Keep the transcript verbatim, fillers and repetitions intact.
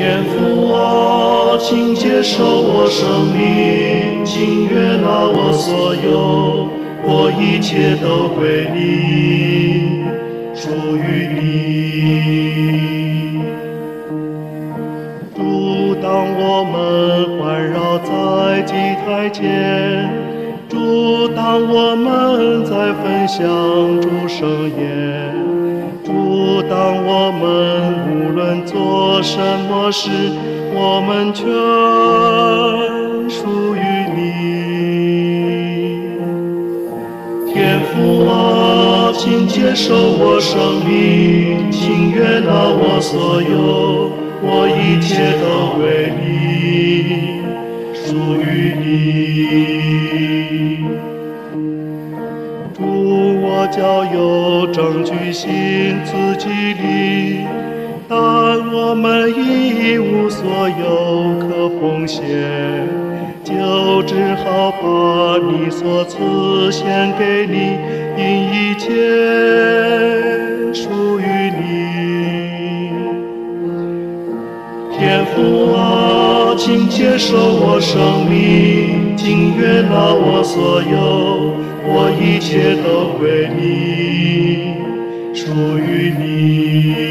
天父啊，请接受我生命，请悦纳我所有，我一切都归你，属于你。主，当我们环绕在祭台前，主，当我们在分享主圣言，主，当我们无论做什么事，我们全属于你。天父啊，请接受我生命，请悦纳我所有，我一切都归你，属于你。主，我较有证据信自己里，但我们一无所有可奉献，就只好把你所赐献给你，因一切属于你。天父啊，请接受我生命，请悦纳我所有，我一切都归你，属于你。